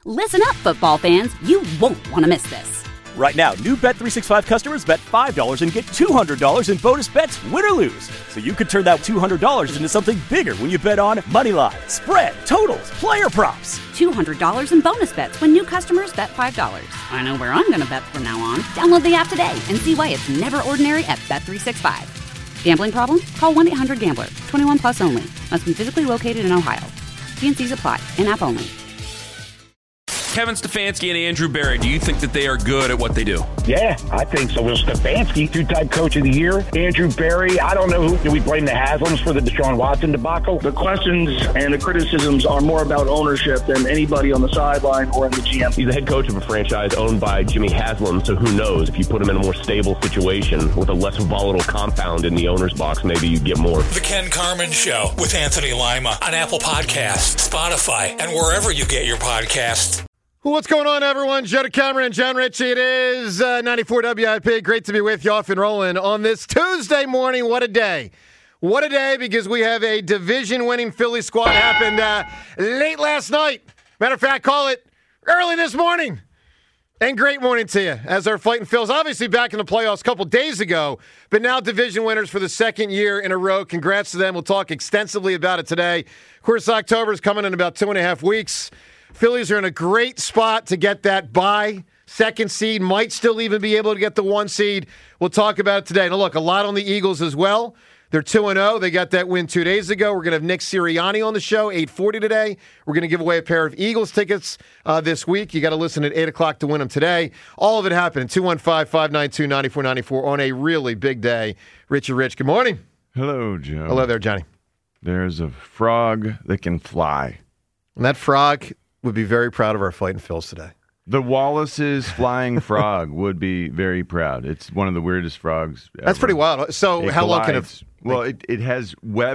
Listen up, football fans. You won't want to miss this. Right now, new Bet365 customers bet $5 and get $200 in bonus bets, win or lose. So you could turn that $200 into something bigger when you bet on money line, spread, totals, player props. $200 in bonus bets when new customers bet $5. I know where I'm going to bet from now on. Download the app today and see why it's never ordinary at Bet365. Gambling problem? Call 1-800-GAMBLER. 21 plus only. Must be physically located in Ohio. T&Cs apply. In-app only. Kevin Stefanski and Andrew Berry, do you think that they are good at what they do? Yeah, I think so. Well, Stefanski, two-time coach of the year. Andrew Berry, I don't know who. Do we blame the Haslams for the Deshaun Watson debacle? The questions and the criticisms are more about ownership than anybody on the sideline or in the GM. He's the head coach of a franchise owned by Jimmy Haslam, so who knows? If you put him in a more stable situation with a less volatile compound in the owner's box, maybe you get more. The Ken Carman Show with Anthony Lima on Apple Podcasts, Spotify, and wherever you get your podcasts. What's going on, everyone? Joe DeCamera and John Ritchie. It is 94 WIP. Great to be with you, off and rolling on this Tuesday morning. What a day. What a day, because we have a division-winning Philly squad. Happened late last night. Matter of fact, call it early this morning. And great morning to you, as our Fighting Phils obviously back in the playoffs a couple days ago, but now division winners for the second year in a row. Congrats to them. We'll talk extensively about it today. Of course, October is coming in about 2.5 weeks. Phillies are in a great spot to get that bye. Second seed, might still even be able to get the 1 seed. We'll talk about it today. Now, look, a lot on the Eagles as well. They're 2-0. They got that win 2 days ago. We're going to have Nick Sirianni on the show, 8:40 today. We're going to give away a pair of Eagles tickets this week. You got to listen at 8 o'clock to win them today. All of it happening. 215-592-9494 on a really big day. Richie Rich, good morning. Hello, Joe. Hello there, Johnny. There's a frog that can fly. And that frog would be very proud of our Fighting Phils today. The Wallace's flying frog would be very proud. It's one of the weirdest frogs ever. That's pretty wild. So it how long can it... Well, it has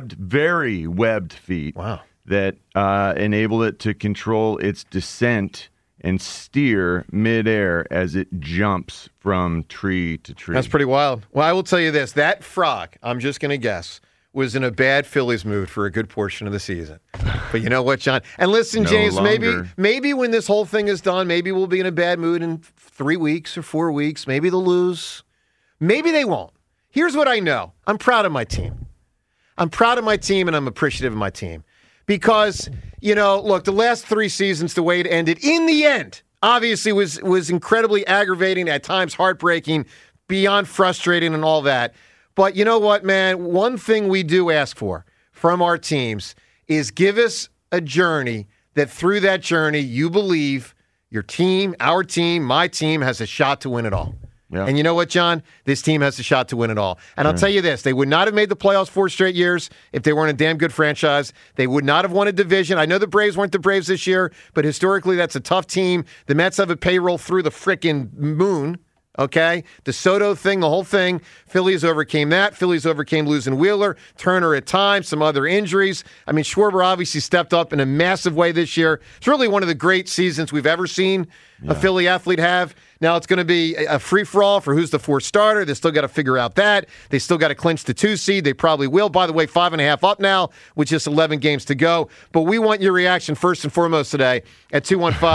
very webbed feet. Wow. That enable it to control its descent and steer midair as it jumps from tree to tree. That's pretty wild. Well, I will tell you this. That frog, I'm just going to guess, was in a bad Phillies mood for a good portion of the season. But you know what, John? And listen, James, maybe when this whole thing is done, maybe we'll be in a bad mood in 3 weeks or 4 weeks. Maybe they'll lose. Maybe they won't. Here's what I know. I'm proud of my team. I'm proud of my team, and I'm appreciative of my team. Because, you know, look, the last 3 seasons, the way it ended, in the end, obviously was incredibly aggravating, at times heartbreaking, beyond frustrating and all that. But you know what, man? One thing we do ask for from our teams is give us a journey that through that journey you believe your team, our team, my team has a shot to win it all. Yeah. And you know what, John? This team has a shot to win it all. And I'll tell you this, they would not have made the playoffs 4 straight years if they weren't a damn good franchise. They would not have won a division. I know the Braves weren't the Braves this year, but historically that's a tough team. The Mets have a payroll through the frickin' moon. Okay? The Soto thing, the whole thing. Phillies overcame that. Phillies overcame losing Wheeler, Turner at times, some other injuries. I mean, Schwarber obviously stepped up in a massive way this year. It's really one of the great seasons we've ever seen a Philly athlete have. Now it's going to be a free-for-all for who's the 4th starter. They still got to figure out that. They still got to clinch the 2 seed. They probably will. By the way, 5.5 up now with just 11 games to go. But we want your reaction first and foremost today at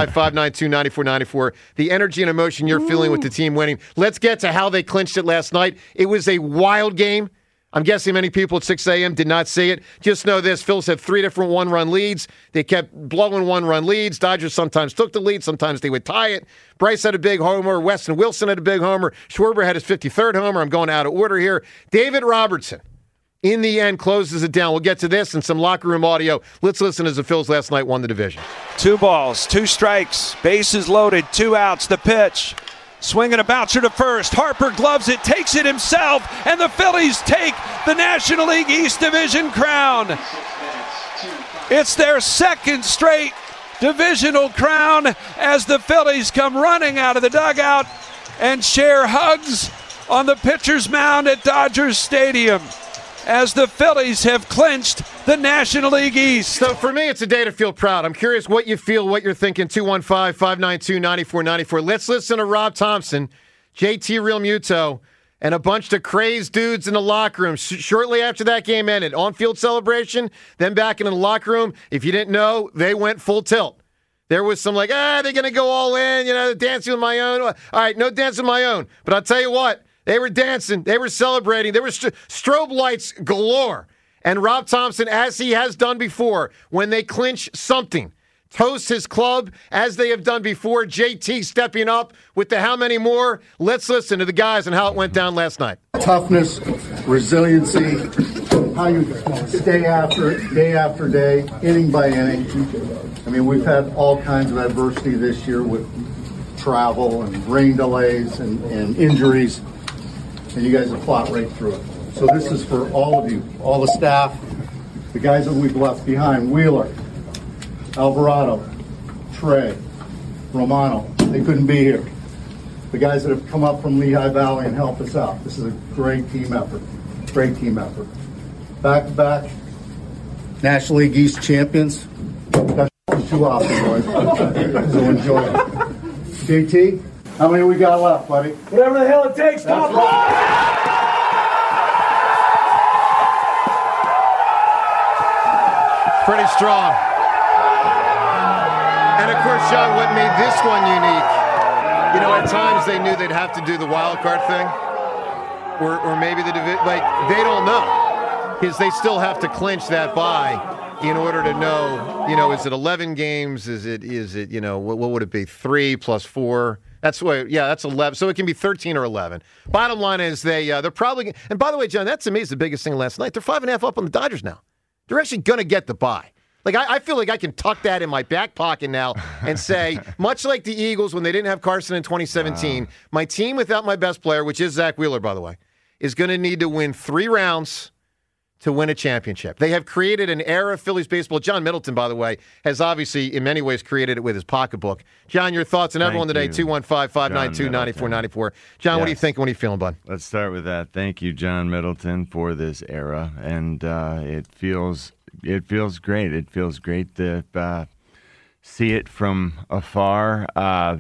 215-592-9494. The energy and emotion you're feeling with the team winning. Let's get to how they clinched it last night. It was a wild game. I'm guessing many people at 6 a.m. did not see it. Just know this, Phils had 3 different one-run leads. They kept blowing one-run leads. Dodgers sometimes took the lead. Sometimes they would tie it. Bryce had a big homer. Weston Wilson had a big homer. Schwarber had his 53rd homer. I'm going out of order here. David Robertson, in the end, closes it down. We'll get to this and some locker room audio. Let's listen as the Phils last night won the division. 2 balls, 2 strikes, bases loaded, 2 outs, the pitch. Swinging a bouncer to first. Harper gloves it, takes it himself, and the Phillies take the National League East Division crown. It's their 2nd straight divisional crown as the Phillies come running out of the dugout and share hugs on the pitcher's mound at Dodger Stadium as the Phillies have clinched the National League East. So for me, it's a day to feel proud. I'm curious what you feel, what you're thinking. 215-592-9494. Let's listen to Rob Thompson, JT Realmuto, and a bunch of crazed dudes in the locker room. Shortly after that game ended, on-field celebration, then back into the locker room. If you didn't know, they went full tilt. There was some like, they're going to go all in, dancing with my own. All right, no dancing with my own. But I'll tell you what, they were dancing. They were celebrating. There were strobe lights galore. And Rob Thompson, as he has done before, when they clinch something, toast his club as they have done before. JT stepping up with the how many more. Let's listen to the guys and how it went down last night. Toughness, resiliency, how you stay after it, day after day, inning by inning. I mean, we've had all kinds of adversity this year with travel and rain delays and injuries, and you guys have fought right through it. So this is for all of you, all the staff, the guys that we've left behind, Wheeler, Alvarado, Trey, Romano. They couldn't be here. The guys that have come up from Lehigh Valley and helped us out. This is a great team effort. Great team effort. Back-to-back National League East champions. That's too often, boys. So enjoy it. JT, how many we got left, buddy? Whatever the hell it takes, top line! Pretty strong. And of course, John, what made this one unique, at times they knew they'd have to do the wild card thing, or maybe the division. Like, they don't know, because they still have to clinch that bye in order to know, is it 11 games? Is it what would it be? 3 plus 4? That's 11. So it can be 13 or 11. Bottom line is they're probably. And by the way, John, that's to me is the biggest thing last night. They're 5.5 up on the Dodgers now. They're actually going to get the bye. Like, I feel like I can tuck that in my back pocket now and say, much like the Eagles when they didn't have Carson in 2017, my team without my best player, which is Zach Wheeler, by the way, is going to need to win 3 rounds to win a championship. They have created an era of Phillies baseball. John Middleton, by the way, has obviously in many ways created it with his pocketbook. John, your thoughts on everyone today, 215-592-9494. John, what are you thinking? What are you feeling, bud? Let's start with that. Thank you, John Middleton, for this era. And it feels great. It feels great to see it from afar.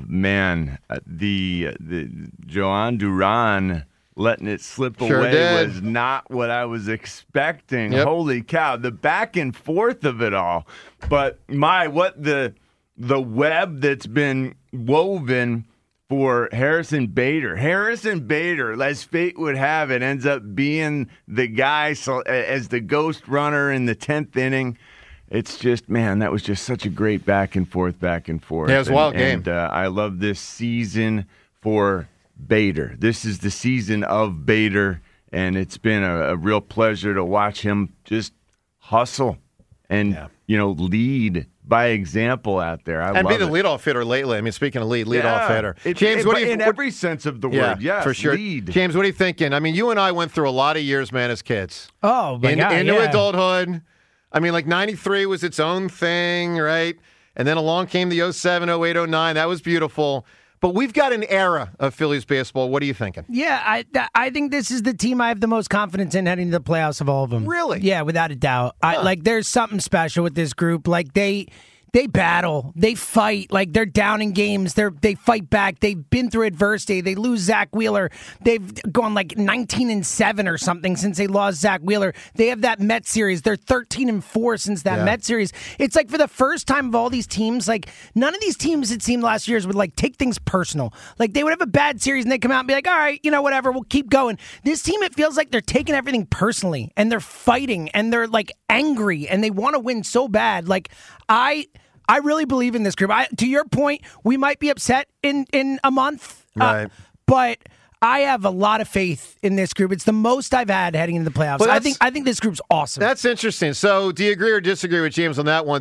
The Joan Duran letting it slip away was not what I was expecting. Yep. Holy cow, the back and forth of it all. But the web that's been woven for Harrison Bader. Harrison Bader, as fate would have it, ends up being the guy as the ghost runner in the 10th inning. It's just, that was just such a great back and forth. Yeah, it was a wild game. And I love this season for Bader. This is the season of Bader, and it's been a real pleasure to watch him just hustle and, lead by example out there. I and love be the leadoff hitter lately. I mean, speaking of leadoff hitter. James, what do you in every sense of the word, yes, for sure. Lead. James, what are you thinking? I mean, you and I went through a lot of years, man, as kids. Oh, my God, into adulthood. I mean, like 93 was its own thing, right? And then along came the 07, 08, 09. That was beautiful. But we've got an era of Phillies baseball. What are you thinking? Yeah, I think this is the team I have the most confidence in heading to the playoffs of all of them. Really? Yeah, without a doubt. There's something special with this group. Like, they battle. They fight. Like, they're down in games. They fight back. They've been through adversity. They lose Zach Wheeler. They've gone like 19-7 or something since they lost Zach Wheeler. They have that Mets series. They're 13-4 since that Mets series. It's like for the first time of all these teams, like none of these teams it seemed last year would like take things personal. Like they would have a bad series and they come out and be like, all right, whatever, we'll keep going. This team, it feels like they're taking everything personally and they're fighting and they're like angry and they want to win so bad. Like I really believe in this group. To your point, we might be upset in a month, right? But I have a lot of faith in this group. It's the most I've had heading into the playoffs. I think this group's awesome. That's interesting. So do you agree or disagree with James on that one?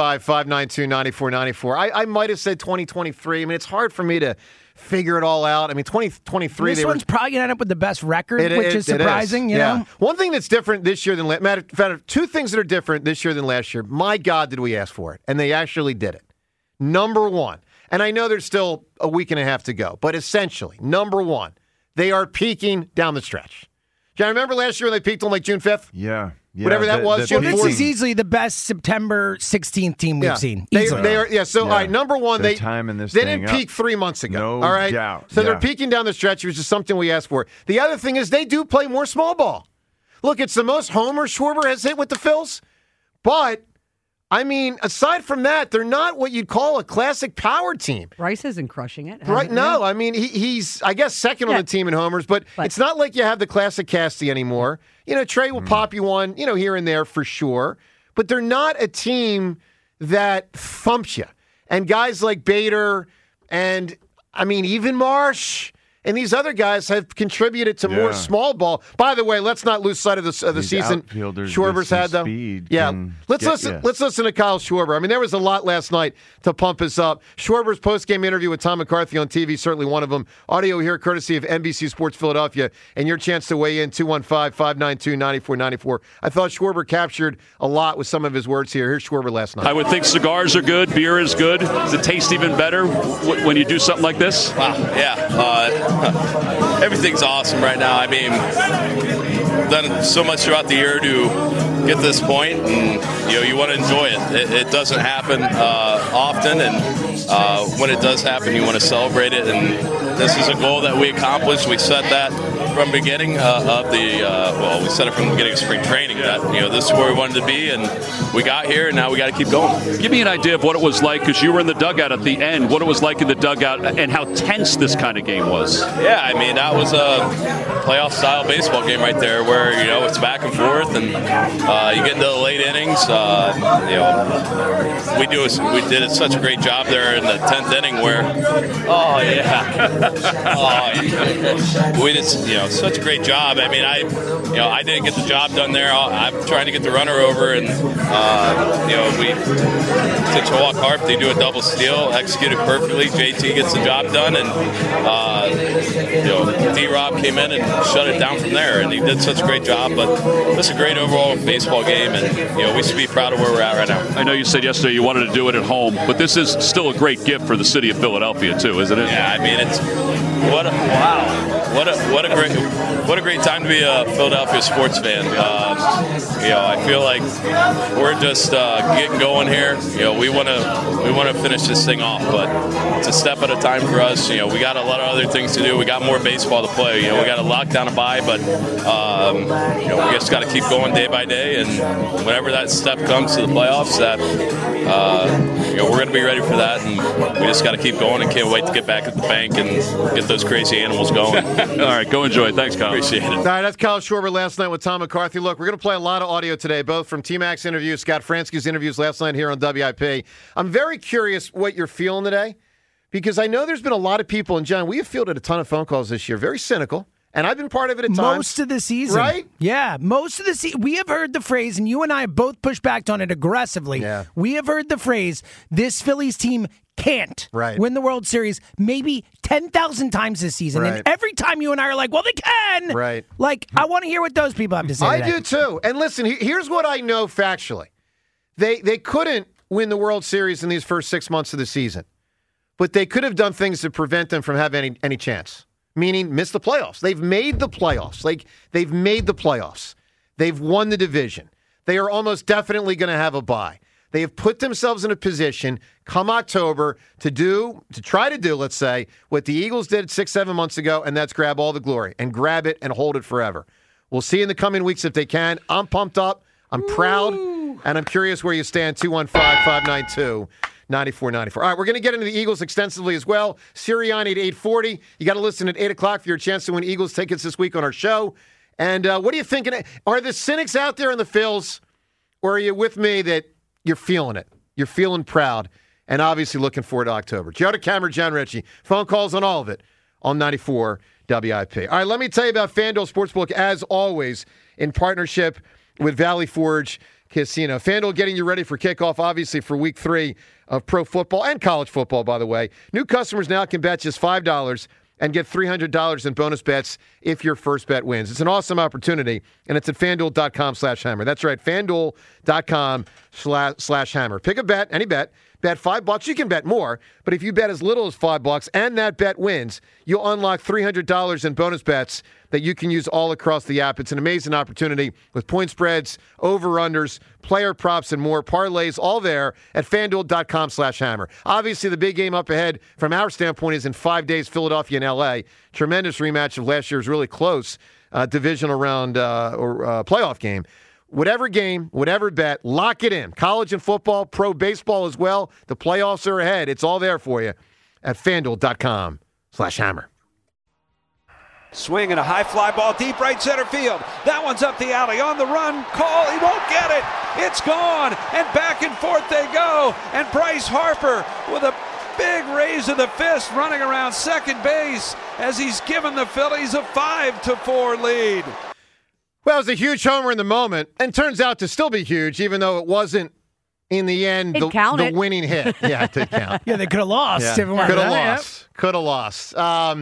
215-592-9494. I might have said 2023. I mean, it's hard for me to figure it all out. I mean, 2023. This one's probably going to end up with the best record, which is surprising. You know? One thing that's different this year than last. Matter of fact, 2 things that are different this year than last year. My God, did we ask for it? And they actually did it. Number one, and I know there's still a week and a half to go, but essentially, number one, they are peaking down the stretch. Do you remember last year when they peaked on like June 5th? Yeah. Whatever that was. Well, this is easily the best September 16th team we've seen. They are. So, all right, number one, they didn't peak 3 months ago. No all right? doubt. So they're peaking down the stretch, which is something we asked for. The other thing is they do play more small ball. Look, it's the most homers Schwarber has hit with the Phils, but I mean, aside from that, they're not what you'd call a classic power team. Rice isn't crushing it. Right? No, I mean, he's, I guess, second on the team in homers, but it's not like you have the classic Casty anymore. You know, Trey will pop you one, you know, here and there for sure, but they're not a team that thumps you. And guys like Bader and, I mean, even Marsh and these other guys have contributed to more small ball. By the way, let's not lose sight of the season Schwarber's had, though. Let's listen to Kyle Schwarber. I mean, there was a lot last night to pump us up. Schwarber's post-game interview with Tom McCarthy on TV, certainly one of them. Audio here courtesy of NBC Sports Philadelphia, and your chance to weigh in, 215-592-9494. I thought Schwarber captured a lot with some of his words here. Here's Schwarber last night. I would think cigars are good, beer is good. Does it taste even better when you do something like this? Wow, yeah. Everything's awesome right now. I mean, done so much throughout the year to get this point, and you want to enjoy it. It doesn't happen often, and when it does happen, you want to celebrate it. And this is a goal that we accomplished. We set that from the beginning of we set it from the beginning of spring training. That this is where we wanted to be, and we got here, and now we got to keep going. Give me an idea of what it was like, because you were in the dugout at the end. What it was like in the dugout, and how tense this kind of game was. Yeah, I mean, that was a playoff-style baseball game right there, where it's back and forth, and you get into the late innings. We did such a great job there in the 10th inning, where we did such a great job. I mean, I didn't get the job done there. I'm trying to get the runner over, and we to Chihuahua Carp, they do a double steal, executed perfectly. JT gets the job done, and D-Rob came in and shut it down from there, and he did such a great job. But it's a great overall baseball game, and we should be proud of where we're at right now. I know you said yesterday you wanted to do it at home, but this is still a great gift for the city of Philadelphia too, isn't it? Yeah, I mean, it's what a great time to be a Philadelphia sports fan. I feel like we're just getting going here. We want to finish this thing off, but it's a step at a time for us. We got a lot of other things to do. We got more baseball to play. We got a lockdown to buy, but we just got to keep going day by day. And whenever that step comes to the playoffs, that we're going to be ready for that. And we just got to keep going, and can't wait to get back at the bank and get those crazy animals going. All right, go enjoy it. Thanks, Kyle. Appreciate it. All right, that's Kyle Schwarber last night with Tom McCarthy. Look, we're going to play a lot of audio today, both from T-Mac's interviews, Scott Fransky's interviews last night here on WIP. I'm very curious what you're feeling today, because I know there's been a lot of people, and John, we have fielded a ton of phone calls this year, very cynical, and I've been part of it at times. Most of the season. Right? Yeah, most of the season. We have heard the phrase, and you and I have both pushed back on it aggressively. Yeah. We have heard the phrase, this Phillies team can't win the World Series maybe 10,000 times this season. Right. And every time you and I are like, well, they can. Right. Like, I want to hear what those people have to say I today. do, too. And listen, here's what I know factually. They couldn't win the World Series in these first 6 months of the season, but they could have done things to prevent them from having any chance, meaning miss the playoffs. They've made the playoffs. They've made the playoffs. They've won the division. They are almost definitely going to have a bye. They have put themselves in a position come October to try to do, let's say, what the Eagles did 6-7 months ago, and that's grab all the glory and grab it and hold it forever. We'll see in the coming weeks if they can. I'm pumped up. I'm proud, and I'm curious where you stand. 215-592-9494. All right, we're going to get into the Eagles extensively as well. Sirianni at 8:40. You got to listen at 8 o'clock for your chance to win Eagles tickets this week on our show. And what are you thinking? Are the cynics out there in the Phils, or are you with me that you're feeling it? You're feeling proud, and obviously looking forward to October. Joe DeCamera, John Ritchie. Phone calls on all of it on 94 WIP. All right, let me tell you about FanDuel Sportsbook, as always, in partnership with Valley Forge Casino. FanDuel getting you ready for kickoff, obviously, for Week 3 of pro football and college football, by the way. New customers now can bet just $5 and get $300 in bonus bets if your first bet wins. It's an awesome opportunity, and it's at FanDuel.com/hammer. That's right, FanDuel.com/hammer. Pick a bet, any bet. Bet $5. You can bet more, but if you bet as little as $5 and that bet wins, you'll unlock $300 in bonus bets that you can use all across the app. It's an amazing opportunity with point spreads, over-unders, player props, and more. Parlays, all there at FanDuel.com/hammer. Obviously, the big game up ahead from our standpoint is in 5 days, Philadelphia and L.A. Tremendous rematch of last year's really close divisional round or playoff game. Whatever game, whatever bet, lock it in. College and football, pro baseball as well. The playoffs are ahead. It's all there for you at FanDuel.com/hammer. Swing and a high fly ball deep right center field. That one's up the alley on the run. Call. He won't get it. It's gone. And back and forth they go. And Bryce Harper with a big raise of the fist running around second base as he's given the Phillies a 5-4 lead. Well, it was a huge homer in the moment, and turns out to still be huge, even though it wasn't, in the end, the winning hit. Yeah, it did count. Yeah, they could have lost. Could have lost.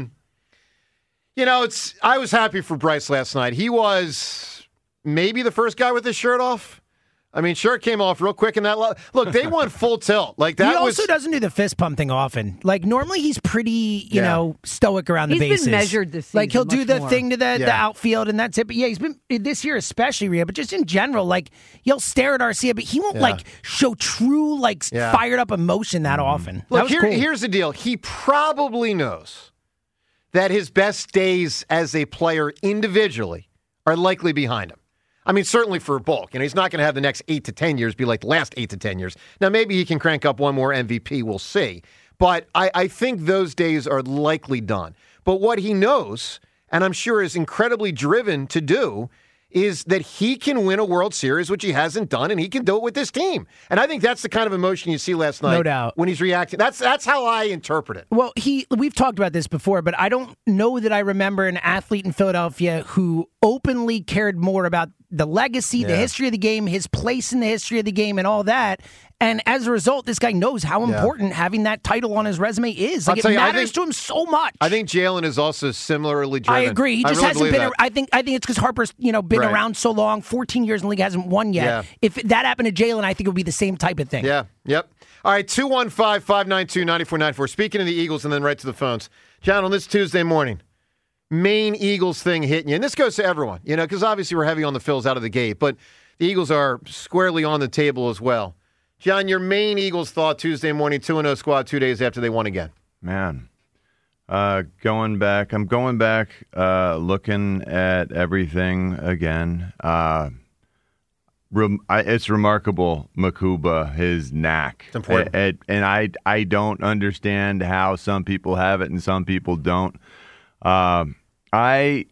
I was happy for Bryce last night. He was maybe the first guy with his shirt off. I mean, shirt came off real quick in that. Look, they went full tilt. Like that. He also doesn't do the fist pump thing often. Like normally, he's pretty, stoic around the bases. He's been measured this season. Like he'll do the more. thing to the outfield, and that's it. But yeah, he's been this year especially, Rhea. But just in general, like he'll stare at Arcia, but he won't show true fired up emotion that often. Look, that was cool. Here's the deal. He probably knows that his best days as a player individually are likely behind him. I mean, certainly for Bulk. He's not going to have the next 8 to 10 years be like the last 8 to 10 years. Now, maybe he can crank up one more MVP. We'll see. But I think those days are likely done. But what he knows, and I'm sure is incredibly driven to do, is that he can win a World Series, which he hasn't done, and he can do it with this team. And I think that's the kind of emotion you see last night. No doubt. When he's reacting. That's how I interpret it. Well, we've talked about this before, but I don't know that I remember an athlete in Philadelphia who openly cared more about the legacy, the history of the game, his place in the history of the game, and all that. And as a result, this guy knows how important having that title on his resume is. Like, it matters to him so much. I think Jalen is also similarly driven. I agree. He just hasn't been. I think it's because Harper's been around so long, 14 years in the league, hasn't won yet. Yeah. If that happened to Jalen, I think it would be the same type of thing. Yeah. Yep. All right. 215-592-9494. Speaking of the Eagles, and then right to the phones, John, on this Tuesday morning, main Eagles thing hitting you, and this goes to everyone, because obviously we're heavy on the Phils out of the gate, but the Eagles are squarely on the table as well. John, your main Eagles thought Tuesday morning, 2-0 squad 2 days after they won again. Man, going back, looking at everything again. It's remarkable, Makuba, his knack. It's important. And I don't understand how some people have it and some people don't. I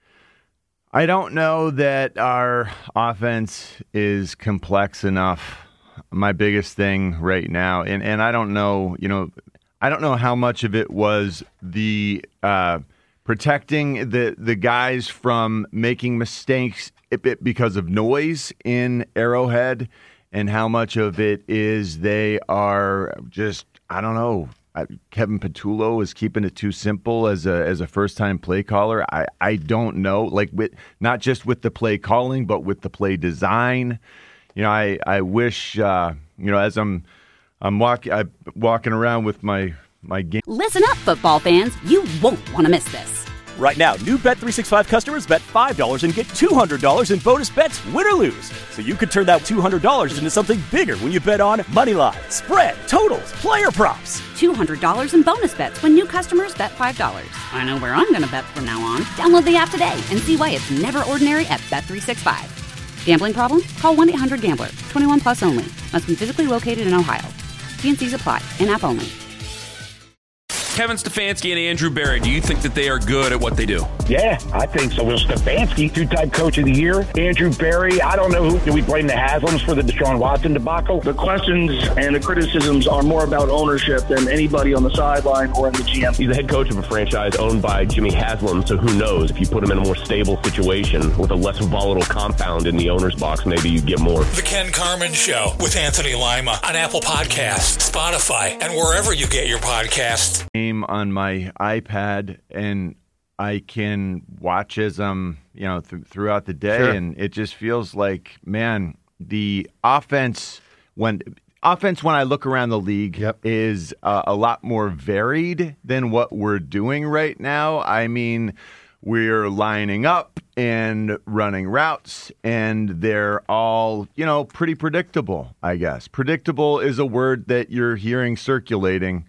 don't know that our offense is complex enough. My biggest thing right now, and I don't know, I don't know how much of it was the protecting the guys from making mistakes because of noise in Arrowhead, and how much of it is they are just, I don't know. Kevin Patullo is keeping it too simple as a first-time play caller. I don't know, not just with the play calling, but with the play design. I wish, as I'm walking around with my game. Listen up, football fans. You won't want to miss this. Right now, new Bet365 customers bet $5 and get $200 in bonus bets, win or lose. So you could turn that $200 into something bigger when you bet on Moneyline, spread, totals, player props. $200 in bonus bets when new customers bet $5. I know where I'm going to bet from now on. Download the app today and see why it's never ordinary at Bet365. Gambling problem? Call 1-800-GAMBLER. 21 plus only. Must be physically located in Ohio. T&Cs apply. In-app only. Kevin Stefanski and Andrew Berry, do you think that they are good at what they do? Yeah, I think so. Will Stefanski, two-time coach of the year. Andrew Berry, I don't know who. Do we blame the Haslams for the Deshaun Watson debacle? The questions and the criticisms are more about ownership than anybody on the sideline or in the GM. He's the head coach of a franchise owned by Jimmy Haslam, so who knows? If you put him in a more stable situation with a less volatile compound in the owner's box, maybe you get more. The Ken Carman Show with Anthony Lima on Apple Podcasts, Spotify, and wherever you get your podcasts. On my iPad, and I can watch as I'm, throughout the day, Sure. and it just feels like, man, the offense when I look around the league is a lot more varied than what we're doing right now. I mean, we're lining up and running routes, and they're all, pretty predictable, I guess. Predictable is a word that you're hearing circulating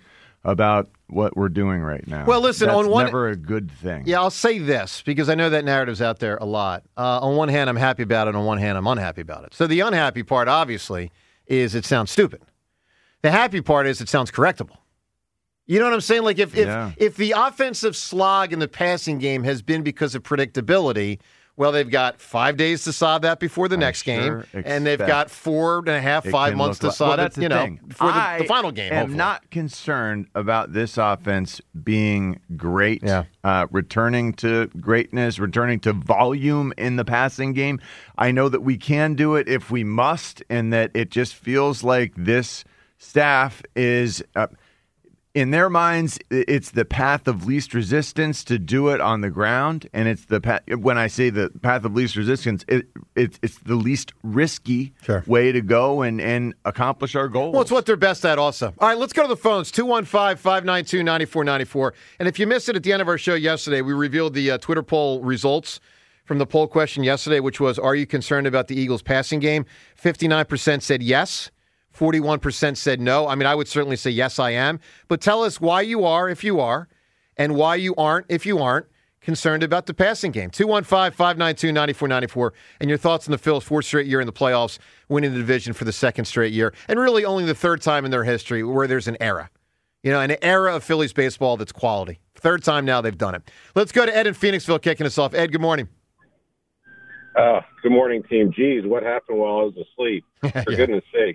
about what we're doing right now. Well, listen, that's on one, never a good thing. Yeah, I'll say this because I know that narrative's out there a lot. On one hand, I'm happy about it. On one hand, I'm unhappy about it. So the unhappy part, obviously, is it sounds stupid. The happy part is it sounds correctable. You know what I'm saying? Like if the offensive slog in the passing game has been because of predictability, well, they've got 5 days to solve that before the next game, and they've got 4.5, 5 months to solve it. Before the final game. I'm not concerned about this offense being great, returning to greatness, returning to volume in the passing game. I know that we can do it if we must, and that it just feels like this staff is. In their minds, it's the path of least resistance to do it on the ground, and it's the when I say the path of least resistance, it's the least risky way to go and accomplish our goals. Well, it's what they're best at also. All right, let's go to the phones, 215-592-9494. And if you missed it at the end of our show yesterday, we revealed the Twitter poll results from the poll question yesterday, which was, are you concerned about the Eagles' passing game? 59% said yes. 41% said no. I mean, I would certainly say yes, I am. But tell us why you are, if you are, and why you aren't, if you aren't, concerned about the passing game. 215-592-9494. And your thoughts on the Phils' fourth straight year in the playoffs, winning the division for the second straight year, and really only the third time in their history where there's an era. You know, an era of Phillies baseball that's quality. Third time now they've done it. Let's go to Ed in Phoenixville kicking us off. Ed, good morning. Good morning, team. Geez, what happened while I was asleep? For goodness sake.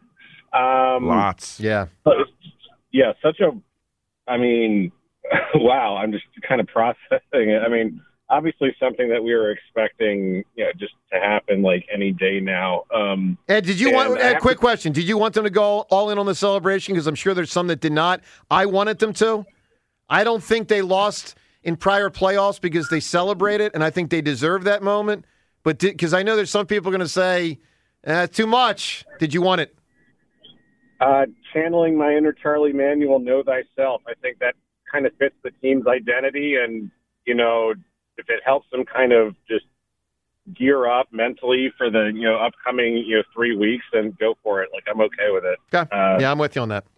Lots. Yeah. Yeah, wow, I'm just kind of processing it. I mean, obviously something that we were expecting, just to happen like any day now. Ed, quick question. Did you want them to go all in on the celebration? Because I'm sure there's some that did not. I wanted them to. I don't think they lost in prior playoffs because they celebrated, and I think they deserve that moment. But because I know there's some people going to say, too much. Did you want it? Channeling my inner Charlie Manuel, know thyself. I think that kind of fits the team's identity. And, if it helps them kind of just gear up mentally for the, upcoming, 3 weeks, then go for it. Like, I'm okay with it. Okay. Yeah, I'm with you on that.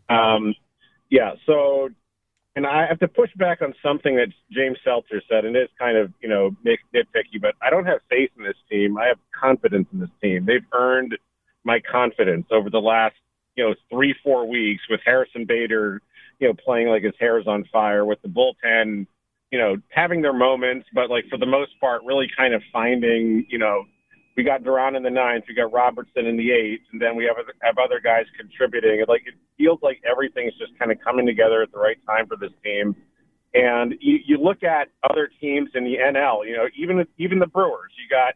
So, and I have to push back on something that James Seltzer said, and it's kind of, nitpicky, but I don't have faith in this team. I have confidence in this team. They've earned my confidence over the last, 3-4 weeks with Harrison Bader, playing like his hair's on fire, with the bullpen, having their moments, but like for the most part, really kind of finding, we got Duran in the 9th, we got Robertson in the 8th, and then we have other guys contributing. And like, it feels like everything's just kind of coming together at the right time for this team. And you look at other teams in the NL, even the Brewers, you got,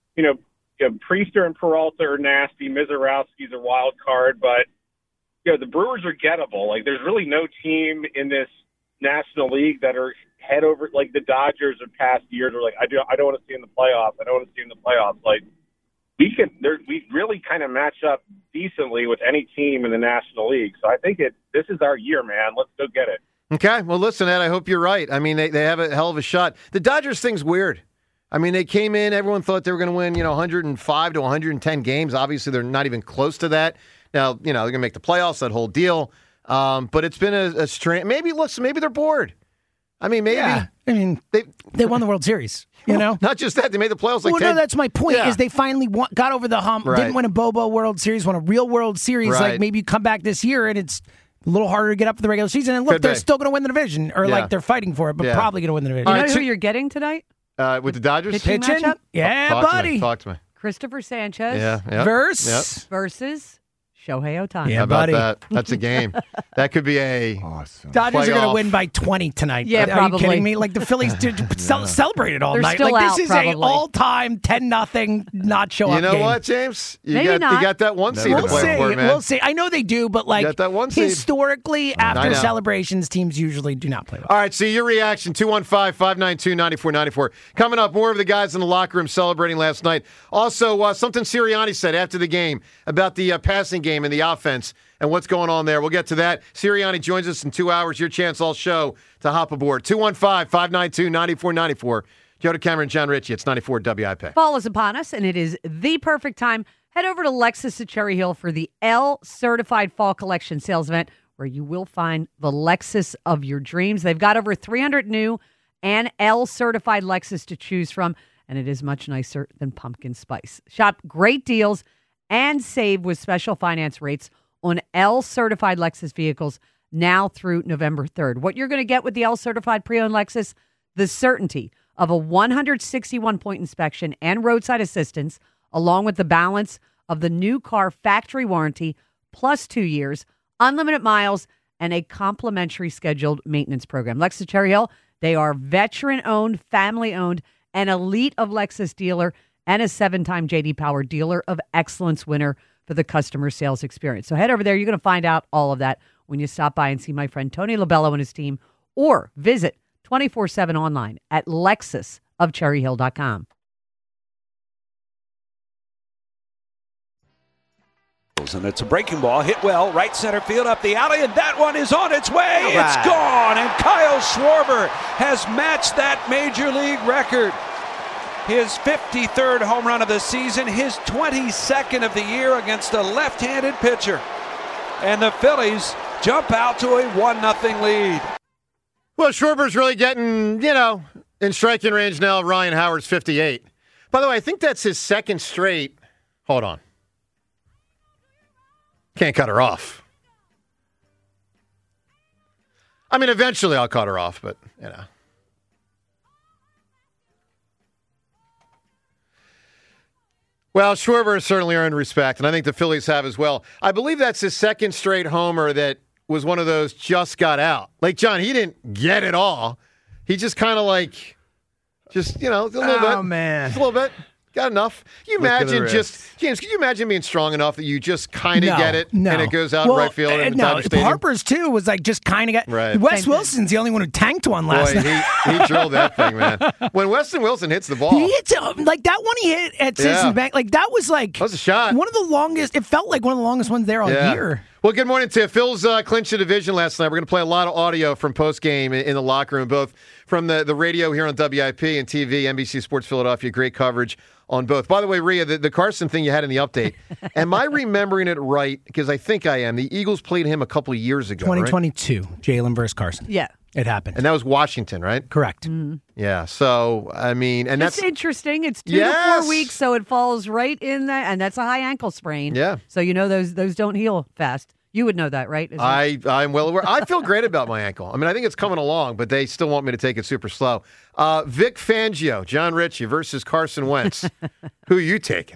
Priester and Peralta are nasty. Mizorowski's a wild card, but the Brewers are gettable. Like, there's really no team in this National League that are head over, like the Dodgers of past years are like, I don't want to see in the playoffs. I don't want to see in the playoffs. Like, we really kind of match up decently with any team in the National League. So I think this is our year, man. Let's go get it. Okay. Well, listen, Ed, I hope you're right. I mean, they have a hell of a shot. The Dodgers thing's weird. I mean, they came in, everyone thought they were going to win, 105 to 110 games. Obviously, they're not even close to that. Now, they're going to make the playoffs, that whole deal. But it's been a strange. Maybe they're bored. I mean, maybe. Yeah. I mean, they won the World Series, Not just that, they made the playoffs like 10. No, that's my point, is they finally got over the hump, didn't win a Bobo World Series, won a real World Series. Right. Like, maybe you come back this year and it's a little harder to get up for the regular season. And look, they're still going to win the division, or like they're fighting for it, but probably going to win the division. You know who you're getting tonight? With the Dodgers? Pitching matchup? Yeah, buddy. Talk to me. Christopher Sanchez versus Shohei Ohtani. Yeah, buddy. That's a game. That could be awesome. Dodgers are going to win by 20 tonight. Yeah, probably. Are you kidding me? Like, the Phillies celebrated all night. Still like, out, this is probably. a all-time 10-0 not show up game. You know what, James? You got that one seed to play for, man. We'll see. I know they do, but like, got that one seed. Historically, after celebrations, teams usually do not play well. All right, so your reaction, 215-592-9494. Coming up, more of the guys in the locker room celebrating last night. Also, something Sirianni said after the game about the passing game and the offense and what's going on there. We'll get to that. Sirianni joins us in 2 hours. Your chance all show to hop aboard. 215-592-9494. Joe DeCamera, John Ritchie. It's 94 WIP. Fall is upon us, and it is the perfect time. Head over to Lexus at Cherry Hill for the L Certified Fall Collection sales event, where you will find the Lexus of your dreams. They've got over 300 new and L-certified Lexus to choose from, and it is much nicer than pumpkin spice. Shop great deals and save with special finance rates on L-certified Lexus vehicles now through November 3rd. What you're going to get with the L-certified pre-owned Lexus, the certainty of a 161-point inspection and roadside assistance, along with the balance of the new car factory warranty, plus 2 years, unlimited miles, and a complimentary scheduled maintenance program. Lexus Cherry Hill, they are veteran-owned, family-owned, an elite of Lexus dealer, and a 7-time J.D. Power Dealer of Excellence winner for the customer sales experience. So head over there. You're going to find out all of that when you stop by and see my friend Tony Labello and his team, or visit 24/7 online at lexusofcherryhill.com. And it's a breaking ball, hit well, right center field, up the alley, and that one is on its way. It's gone, and Kyle Schwarber has matched that major league record. His 53rd home run of the season, his 22nd of the year against a left-handed pitcher. And the Phillies jump out to a 1-0 lead. Well, Schwarber's really getting, in striking range now. Ryan Howard's 58. By the way, I think that's his second straight. Hold on. Can't cut her off. I mean, eventually I'll cut her off, but, Well, Schwarber has certainly earned respect, and I think the Phillies have as well. I believe that's his second straight homer that was one of those just got out. Like, John, he didn't get it all. He just kind of a little bit. Oh, man. Just a little bit. Got enough. Can you imagine James, can you imagine being strong enough that you just kind of get it and it goes out right field in Dodger Stadium? Harper's, too, was just kind of got. Right. Wes Wilson's the only one who tanked one last night. He drilled that thing, man. When Weston Wilson hits the ball. He hits that one he hit at Citizens Bank. That was that was a shot. One of the longest. It felt like one of the longest ones there all year. Well, good morning to you. Phil's clinched the division last night. We're going to play a lot of audio from post-game in the locker room, both from the radio here on WIP and TV, NBC Sports Philadelphia. Great coverage on both. By the way, Rhea, the Carson thing you had in the update, am I remembering it right? Because I think I am. The Eagles played him a couple of years ago, 2022, right? Jalen versus Carson. Yeah. It happened. And that was Washington, right? Correct. Mm-hmm. Yeah, so, I mean, and that's interesting. It's 2 to 4 weeks, so it falls right in that, and that's a high ankle sprain. Yeah. So those don't heal fast. You would know that, right? I'm well aware. I feel great about my ankle. I mean, I think it's coming along, but they still want me to take it super slow. Vic Fangio, John Ritchie versus Carson Wentz. Who are you taking?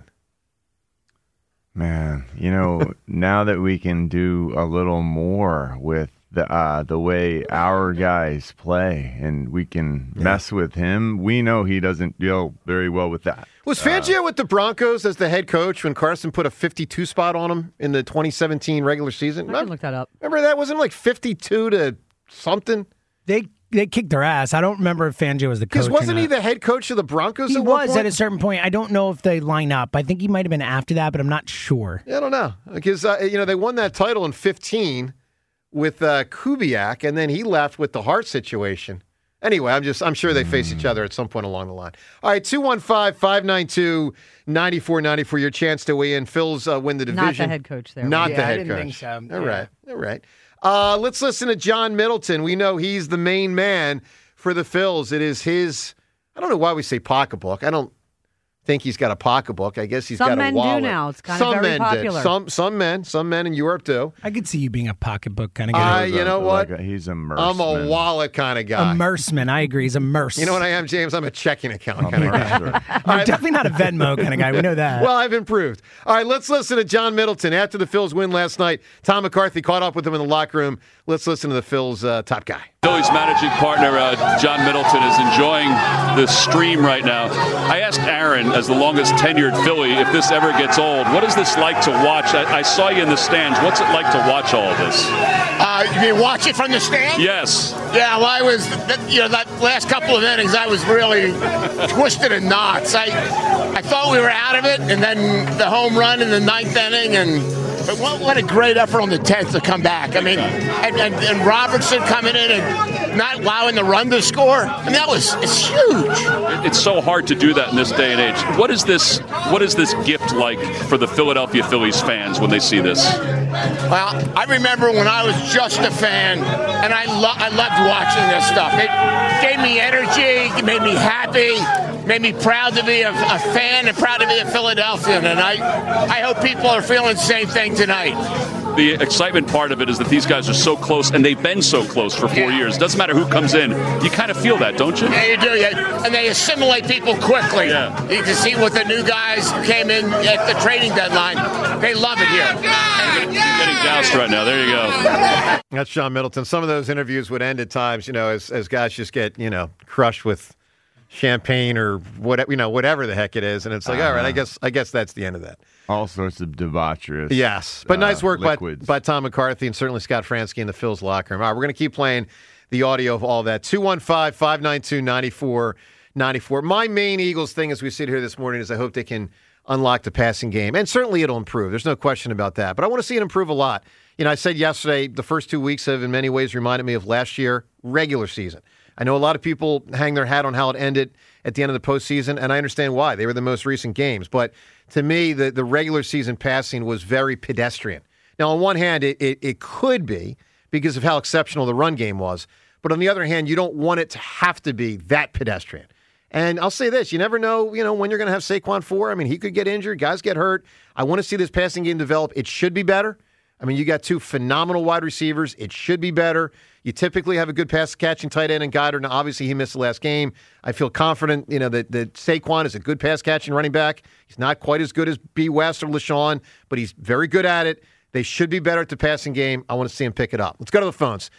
Man, now that we can do a little more with the way our guys play, and we can mess with him, we know he doesn't deal very well with that. Was Fangio with the Broncos as the head coach when Carson put a 52 spot on him in the 2017 regular season? I can look that up. Remember that? Wasn't like 52 to something? They kicked their ass. I don't remember if Fangio was the coach. Because wasn't he the head coach of the Broncos He at one was point? at a certain point. I don't know if they line up. I think he might have been after that, but I'm not sure. Yeah, I don't know. Because, they won that title in 15 with Kubiak, and then he left with the heart situation. Anyway, I'm sure they face each other at some point along the line. All right, 215-592-9494. Your chance to weigh in. Phil's win the division. Not the head coach there. Not the head I didn't coach. think so. All right. Let's listen to John Middleton. We know he's the main man for the Phils. It is his, I don't know why we say pocketbook. I don't think he's got a pocketbook. I guess he's got a wallet. Some men do now. It's kind of very popular. Some men in Europe do. I could see you being a pocketbook kind of guy. You know what? He's a merceman. I'm a wallet kind of guy. A merceman. I agree. He's a merce. You know what I am, James? I'm a checking account kind of guy. You're definitely not a Venmo kind of guy. We know that. Well, I've improved. All right, let's listen to John Middleton. After the Phils win last night, Tom McCarthy caught up with him in the locker room. Let's listen to the Phils' top guy. Phillies managing partner John Middleton is enjoying the stream right now. I asked Aaron, as the longest tenured Philly, if this ever gets old. What is this like to watch? I saw you in the stands. What's it like to watch all of this? You mean watch it from the stand? Yes. Yeah, well, I was, that last couple of innings, I was really twisted in knots. I thought we were out of it, and then the home run in the 9th inning, but what a great effort on the 10th to come back. I mean, and Robertson coming in and not allowing the run to score. I mean, it's huge. It's so hard to do that in this day and age. What is this gift like for the Philadelphia Phillies fans when they see this? Well, I remember when I was just a fan, and I loved watching this stuff. It gave me energy, it made me happy, made me proud to be a fan and proud to be a Philadelphian. And I hope people are feeling the same thing tonight. The excitement part of it is that these guys are so close, and they've been so close for 4 years. Doesn't matter who comes in. You kind of feel that, don't you? Yeah, you do. Yeah. And they assimilate people quickly. Yeah. You can see what the new guys who came in at the trading deadline. They love it here. You're getting doused right now. There you go. That's Sean Middleton. Some of those interviews would end at times, as guys just get, crushed with champagne or whatever the heck it is. And it's like, all right, I guess that's the end of that. All sorts of debaucherous. Yes, but nice work by Tom McCarthy and certainly Scott Fransky in the Phil's locker room. All right, we're going to keep playing the audio of all that. 215-592-9494. My main Eagles thing as we sit here this morning is I hope they can unlock the passing game. And certainly it'll improve. There's no question about that. But I want to see it improve a lot. I said yesterday the first 2 weeks have in many ways reminded me of last year, regular season. I know a lot of people hang their hat on how it ended at the end of the postseason, and I understand why. They were the most recent games. But to me, the regular season passing was very pedestrian. Now, on one hand, it could be because of how exceptional the run game was. But on the other hand, you don't want it to have to be that pedestrian. And I'll say this, you never know, when you're going to have Saquon for. I mean, he could get injured, guys get hurt. I want to see this passing game develop. It should be better. I mean, you got two phenomenal wide receivers. It should be better. You typically have a good pass-catching tight end in Goddard. Now, obviously, he missed the last game. I feel confident, that Saquon is a good pass-catching running back. He's not quite as good as B. West or LaShawn, but he's very good at it. They should be better at the passing game. I want to see him pick it up. Let's go to the phones.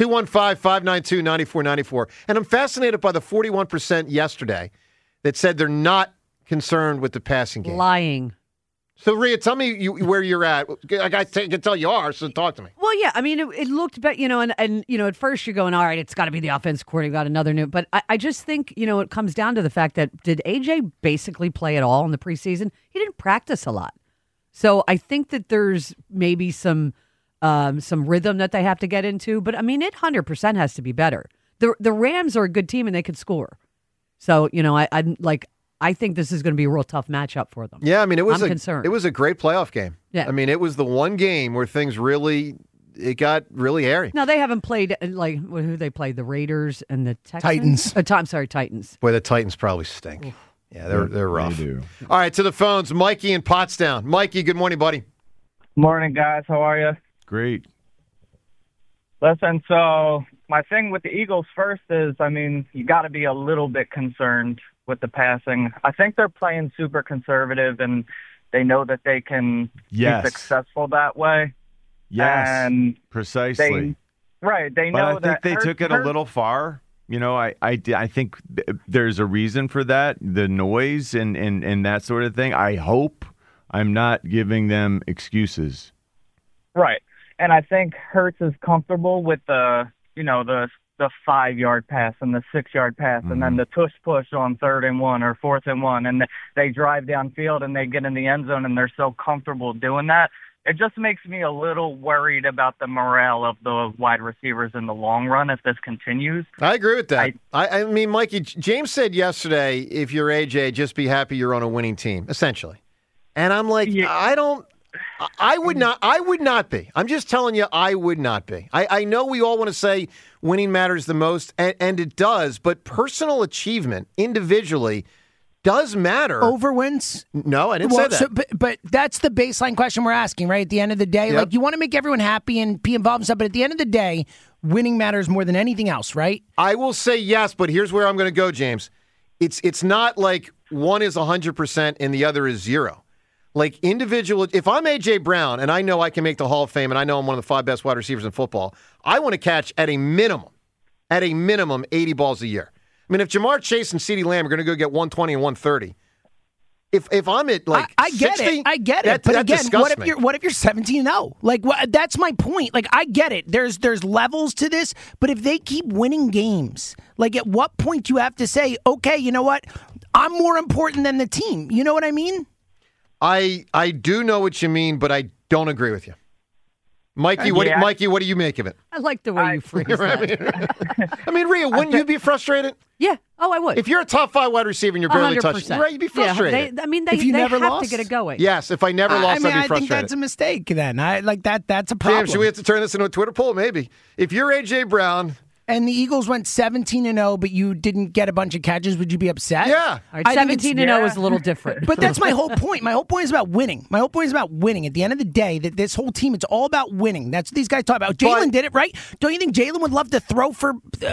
215-592-9494. And I'm fascinated by the 41% yesterday that said they're not concerned with the passing game. Lying. So, Rhea, tell me where you're at. I can tell you are, so talk to me. Well, yeah, I mean, it looked better, and at first you're going, all right, it's got to be the offense coordinator, got another new. But I just think, it comes down to the fact that did AJ basically play at all in the preseason? He didn't practice a lot. So I think that there's maybe some rhythm that they have to get into. But, I mean, it 100% has to be better. The Rams are a good team, and they could score. So, I think this is going to be a real tough matchup for them. Yeah, I mean, I'm concerned. It was a great playoff game. Yeah. I mean, it was the one game where things it got really hairy. Now, they haven't played, who they played? The Raiders and the Texans? Titans. Boy, the Titans probably stink. Yeah, they're rough. They do. All right, to the phones, Mikey in Pottstown. Mikey, good morning, buddy. Morning, guys. How are you? Great. Listen, so my thing with the Eagles first is, I mean, you got to be a little bit concerned with the passing. I think they're playing super conservative, and they know that they can be successful that way. Yes, and precisely. They know that. I think they took it a little far. I think there's a reason for that, the noise and that sort of thing. I hope I'm not giving them excuses. Right. And I think Hurts is comfortable with the 5-yard pass and the 6-yard pass, and then the tush push on 3rd and 1 or 4th and 1, and they drive downfield and they get in the end zone, and they're so comfortable doing that. It just makes me a little worried about the morale of the wide receivers in the long run if this continues. I agree with that. I mean, Mikey, James said yesterday, if you're AJ, just be happy you're on a winning team, essentially. And I'm like, I would not be. I'm just telling you, I would not be. I know we all want to say winning matters the most, and it does, but personal achievement individually does matter. Over wins? No, I didn't say that. So, but that's the baseline question we're asking, right? At the end of the day, like, you want to make everyone happy and be involved in stuff, but at the end of the day, winning matters more than anything else, right? I will say yes, but here's where I'm going to go, James. It's not like one is 100% and the other is 0. Like individual, if I'm A.J. Brown and I know I can make the Hall of Fame and I know I'm one of the 5 best wide receivers in football, I want to catch at a minimum 80 balls a year. I mean, if Jamar Chase and CeeDee Lamb are going to go get 120 and 130, if I'm at like I get 60, it. I get it. But again, what if you're 17-0? Like, that's my point. Like, I get it. There's levels to this, but if they keep winning games, like, at what point do you have to say, okay, you know what? I'm more important than the team. You know what I mean? I do know what you mean, but I don't agree with you. Mikey, Mikey, what do you make of it? I like the way you phrase that. I mean, Rhea, wouldn't you be frustrated? Yeah. Oh, I would. If you're a top 5 wide receiver and you're barely 100%. touching, right, you'd be frustrated. Yeah, they If you never have lost? to get it going. Yes, if I never lost, I'd be frustrated. I think that's a mistake then. That's a problem. James, should we have to turn this into a Twitter poll? Maybe. If you're A.J. Brown... and the Eagles went 17-0, but you didn't get a bunch of catches, would you be upset? Yeah. All right, 17-0 is a little different. But that's my whole point. My whole point is about winning. My whole point is about winning. At the end of the day, that this whole team, it's all about winning. That's what these guys talk about. Jalen did it, right? Don't you think Jalen would love to throw for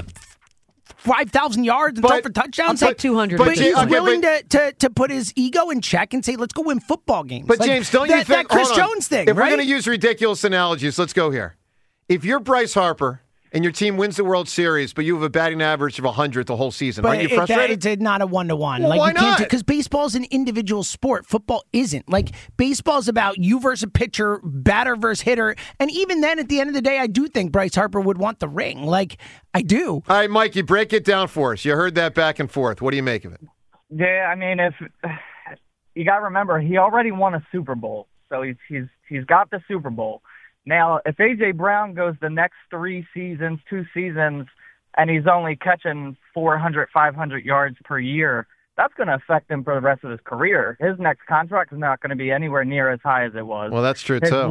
5,000 yards and throw for touchdowns? I'll take 200. But he's willing to put his ego in check and say, let's go win football games. But James, don't you think... That Chris Jones thing, if right? we're going to use ridiculous analogies, let's go here. If you're Bryce Harper... and your team wins the World Series, but you have a batting average of 100 the whole season. Aren't you frustrated? It's not a 1-to-1. Well, why not? Because baseball's an individual sport. Football isn't. Like, baseball's about you versus pitcher, batter versus hitter. And even then, at the end of the day, I do think Bryce Harper would want the ring. Like, I do. All right, Mikey, break it down for us. You heard that back and forth. What do you make of it? Yeah, I mean, if you got to remember, he already won a Super Bowl, so he's got the Super Bowl. Now, if A.J. Brown goes the next 2 seasons, and he's only catching 400, 500 yards per year, that's going to affect him for the rest of his career. His next contract is not going to be anywhere near as high as it was. Well, that's true, his too.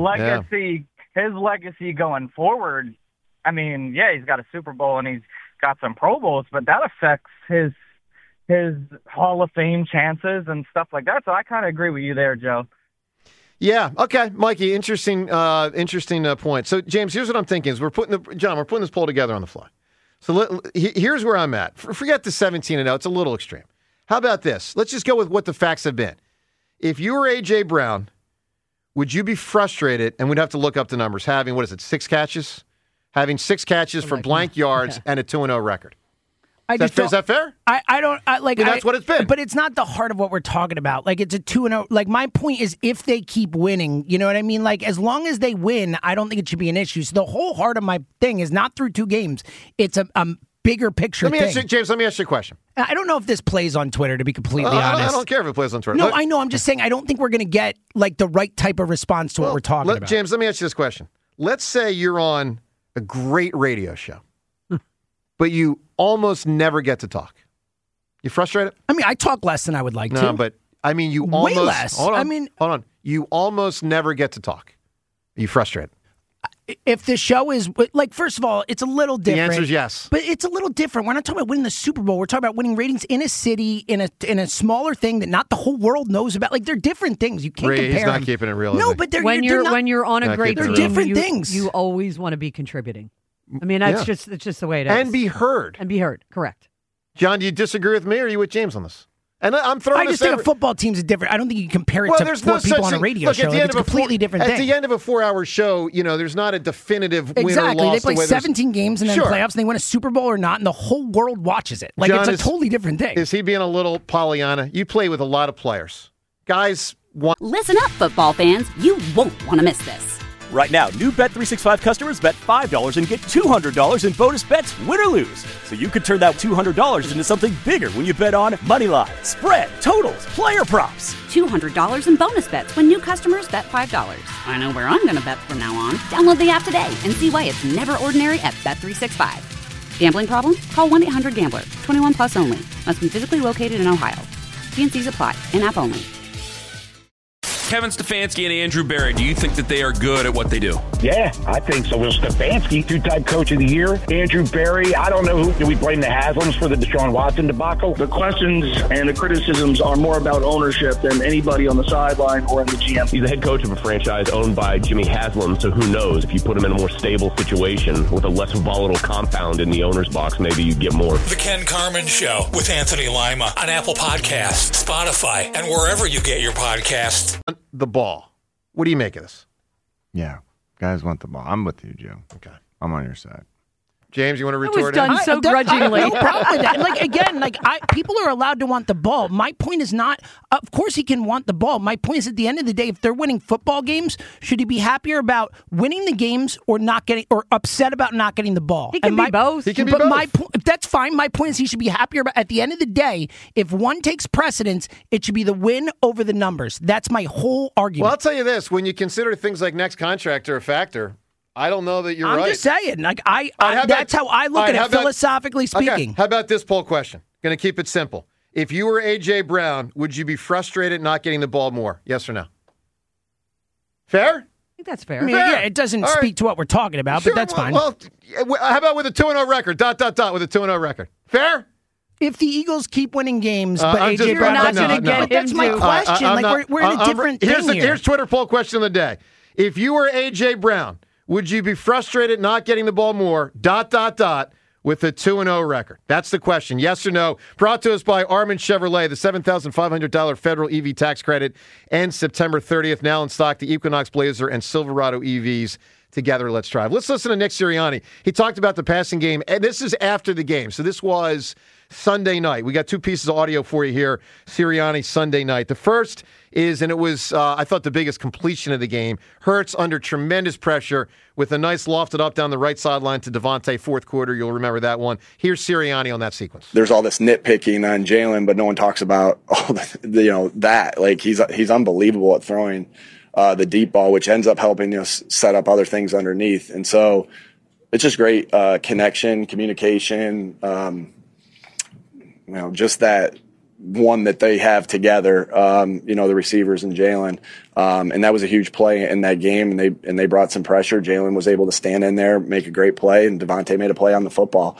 His legacy going forward, I mean, yeah, he's got a Super Bowl and he's got some Pro Bowls, but that affects his Hall of Fame chances and stuff like that. So I kind of agree with you there, Joe. Yeah. Okay, Mikey. Interesting point. So, James, here's what I'm thinking: is we're putting this poll together on the fly. So here's where I'm at. Forget the 17-0. It's a little extreme. How about this? Let's just go with what the facts have been. If you were A.J. Brown, would you be frustrated? And we'd have to look up the numbers. Having 6 catches, having 6 catches for blank yards and a 2-0 record. Is that fair? I don't like. That's what it's been. But it's not the heart of what we're talking about. Like, it's a 2-0. Like, my point is, if they keep winning, you know what I mean? Like, as long as they win, I don't think it should be an issue. So the whole heart of my thing is not through 2 games. It's a bigger picture thing. James, let me ask you a question. I don't know if this plays on Twitter, to be completely honest. I don't care if it plays on Twitter. No, I know. I'm just saying I don't think we're going to get like the right type of response to what we're talking about. James, let me ask you this question. Let's say you're on a great radio show, but you almost never get to talk. You frustrated? I mean, I talk less than I would like to. No, but I mean, you almost... Way less. Hold on. You almost never get to talk. Are you frustrated? If the show is... Like, first of all, it's a little different. The answer is yes. But it's a little different. We're not talking about winning the Super Bowl. We're talking about winning ratings in a city, in a smaller thing that not the whole world knows about. Like, they're different things. You can't compare He's not them. keeping it real. No, but they're when not, you're on a great team, different things. You always want to be contributing. I mean, it's just the way it is. And be heard. Correct. John, do you disagree with me, or are you with James on this? And I'm throwing. I just think a football team's different. I don't think you can compare it to 4 people on a radio show. It's a completely different thing. At the end of a 4-hour show, there's not a definitive winner exactly. loss. They play 17 games and then playoffs, and they win a Super Bowl or not, and the whole world watches it. Like, John, it's a totally different thing. Is he being a little Pollyanna? You play with a lot of players. Guys want... Listen up, football fans. You won't want to miss this. Right now, new Bet365 customers bet $5 and get $200 in bonus bets, win or lose. So you could turn that $200 into something bigger when you bet on moneyline, spread, totals, player props. $200 in bonus bets when new customers bet $5. I know where I'm going to bet from now on. Download the app today and see why it's never ordinary at Bet365. Gambling problem? Call 1-800-GAMBLER. 21 plus only. Must be physically located in Ohio. T&Cs apply. In-app only. Kevin Stefanski and Andrew Berry, do you think that they are good at what they do? Yeah, I think so. Will Stefanski, 2-time coach of the year. Andrew Berry, I don't know who. Do we blame the Haslams for the Deshaun Watson debacle? The questions and the criticisms are more about ownership than anybody on the sideline or in the GM. He's the head coach of a franchise owned by Jimmy Haslam, so who knows? If you put him in a more stable situation with a less volatile compound in the owner's box, maybe you'd get more. The Ken Carman Show with Anthony Lima on Apple Podcasts, Spotify, and wherever you get your podcasts. The ball. What do you make of this? Yeah. Guys want the ball. I'm with you, Joe. Okay. I'm on your side. James, you want to retort? It was done so grudgingly. No problem with that. Like, again, people are allowed to want the ball. My point is not, of course he can want the ball. My point is, at the end of the day, if they're winning football games, should he be happier about winning the games or upset about not getting the ball? He can be both. He can be both. That's fine. My point is he should be happier about, at the end of the day, if one takes precedence, it should be the win over the numbers. That's my whole argument. Well, I'll tell you this. When you consider things like next contract are a factor, I don't know that you're right. I'm just saying. Like that's how I look at it, philosophically speaking. Okay. How about this poll question? Going to keep it simple. If you were A.J. Brown, would you be frustrated not getting the ball more? Yes or no? Fair? I think that's fair. I mean, yeah, it doesn't speak to what we're talking about, but that's fine. Well, how about with a 2-0 record? ... with a 2-0 record. Fair? If the Eagles keep winning games, but A.J. Brown not going to get that's my question. We're in a different thing here. Here's Twitter poll question of the day. If you were A.J. Brown, would you be frustrated not getting the ball more, ... with a 2-0 record? That's the question. Yes or no? Brought to us by Armin Chevrolet. The $7,500 federal EV tax credit ends September 30th. Now in stock, the Equinox Blazer and Silverado EVs. Together, let's drive. Let's listen to Nick Sirianni. He talked about the passing game, and this is after the game. So this was Sunday night. We got two pieces of audio for you here. Sirianni, Sunday night. The first is, and it was, I thought, the biggest completion of the game. Hurts under tremendous pressure with a nice lofted up down the right sideline to Devontae, fourth quarter. You'll remember that one. Here's Sirianni on that sequence. There's all this nitpicking on Jalen, but no one talks about all that. Like he's unbelievable at throwing the deep ball, which ends up helping us set up other things underneath. And so it's just great connection, communication, just that one that they have together, the receivers and Jalen. And that was a huge play in that game, and they brought some pressure. Jalen was able to stand in there, make a great play, and Devontae made a play on the football.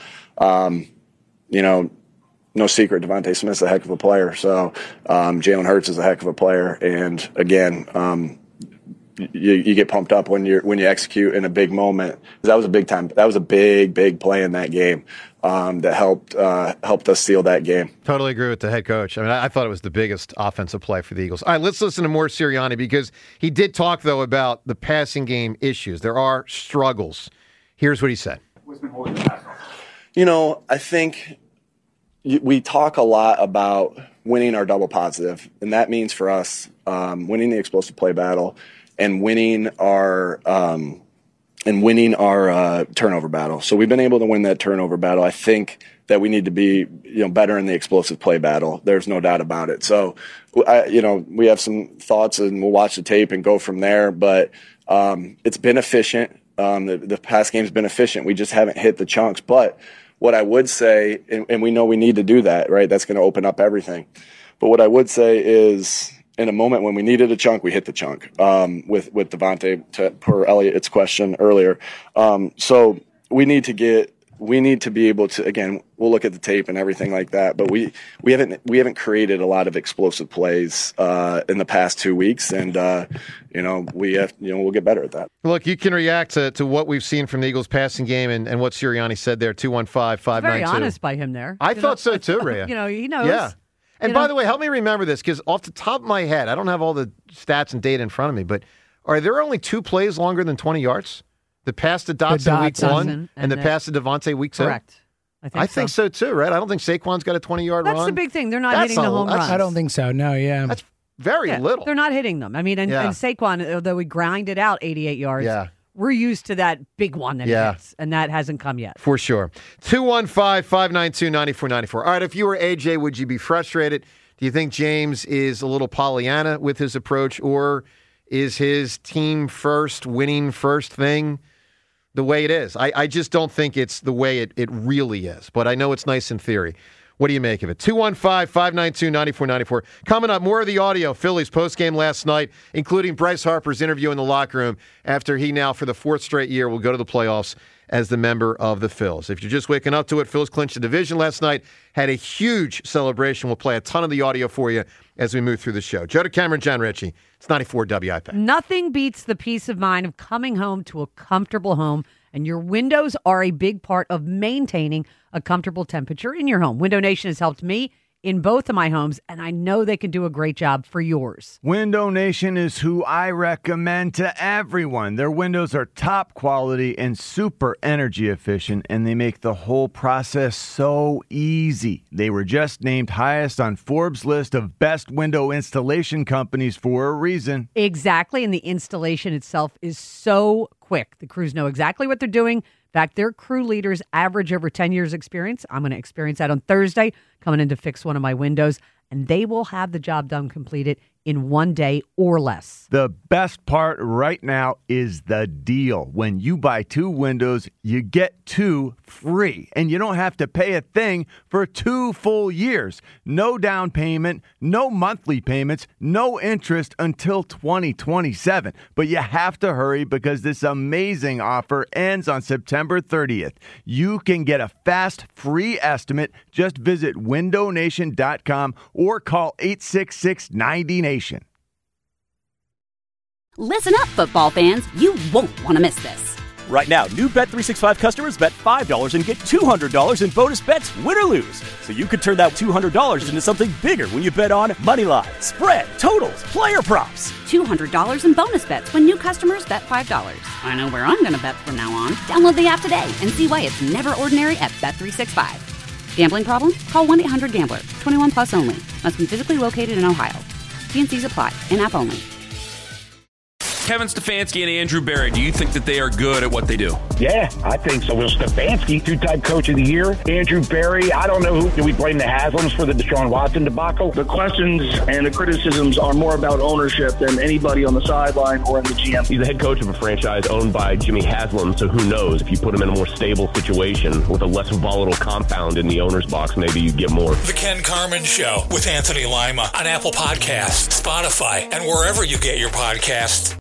No secret, Devontae Smith's a heck of a player. So Jalen Hurts is a heck of a player. And again, you get pumped up when you execute in a big moment. That was a big time. That was a big play in that game that helped us seal that game. Totally agree with the head coach. I mean, I thought it was the biggest offensive play for the Eagles. All right, let's listen to more Sirianni because he did talk though about the passing game issues. There are struggles. Here's what he said. I think we talk a lot about winning our double positive, and that means for us winning the explosive play battle and winning our turnover battle. So we've been able to win that turnover battle. I think that we need to be better in the explosive play battle. There's no doubt about it. So we have some thoughts, and we'll watch the tape and go from there. But it's been efficient. The pass game's been efficient. We just haven't hit the chunks. But what I would say, and we know we need to do that, right? That's going to open up everything. But what I would say is, in a moment when we needed a chunk, we hit the chunk with Devontae, per Elliott's question earlier. So we need to be able to, again, we'll look at the tape and everything like that, but we haven't created a lot of explosive plays in the past 2 weeks, and we'll get better at that. Look, you can react to what we've seen from the Eagles passing game and what Sirianni said there. 215-592. Very honest by him there. I thought so too, Rhea. He knows. Yeah. And by the way, help me remember this, because off the top of my head, I don't have all the stats and data in front of me, but are there only two plays longer than 20 yards? The pass to Dotson week 1 and the pass to Devontae week 2? Correct. I think so too, right? I don't think Saquon's got a 20-yard run. That's the big thing. They're not hitting the home runs. I don't think so. No, yeah. That's very little. They're not hitting them. I mean, and Saquon, although we grinded out 88 yards, we're used to that big one that hits, and that hasn't come yet. For sure. 215-592-9494. All right, if you were AJ, would you be frustrated? Do you think James is a little Pollyanna with his approach, or is his team first, winning first thing the way it is? I just don't think it's the way it really is, but I know it's nice in theory. What do you make of it? 215-592-9494. Coming up, more of the audio. Phillies postgame last night, including Bryce Harper's interview in the locker room after he now, for the fourth straight year, will go to the playoffs as the member of the Phils. If you're just waking up to it, Phils clinched the division last night, had a huge celebration. We'll play a ton of the audio for you as we move through the show. Joe DeCamera, John Ritchie. It's 94 WIP. Nothing beats the peace of mind of coming home to a comfortable home, and your windows are a big part of maintaining a comfortable temperature in your home. Window Nation has helped me in both of my homes, and I know they can do a great job for yours. Window Nation is who I recommend to everyone. Their windows are top quality and super energy efficient, and they make the whole process so easy. They were just named highest on Forbes' list of best window installation companies for a reason. Exactly, and the installation itself is so quick. The crews know exactly what they're doing. In fact, their crew leaders average over 10 years experience. I'm going to experience that on Thursday, coming in to fix one of my windows. and they will have the job done completed in 1 day or less. The best part right now is the deal. When you buy 2 windows, you get 2 free, and you don't have to pay a thing for 2 full years. No down payment, no monthly payments, no interest until 2027. But you have to hurry because this amazing offer ends on September 30th. You can get a fast, free estimate. Just visit windownation.com or call 866-90-NATION. Listen up, football fans. You won't want to miss this. Right now, new Bet365 customers bet $5 and get $200 in bonus bets, win or lose. So you could turn that $200 into something bigger when you bet on money line, spread, totals, player props. $200 in bonus bets when new customers bet $5. I know where I'm going to bet from now on. Download the app today and see why it's never ordinary at Bet365. Gambling problem? Call 1-800-GAMBLER. 21 plus only. Must be physically located in Ohio. T&Cs apply. In-app only. Kevin Stefanski and Andrew Berry, do you think that they are good at what they do? Yeah, I think so. Will Stefanski, 2-time coach of the year. Andrew Berry, I don't know who. Do we blame the Haslams for the Deshaun Watson debacle? The questions and the criticisms are more about ownership than anybody on the sideline or in the GM. He's the head coach of a franchise owned by Jimmy Haslam, so who knows? If you put him in a more stable situation with a less volatile compound in the owner's box, maybe you get more. The Ken Carman Show with Anthony Lima on Apple Podcasts, Spotify, and wherever you get your podcasts.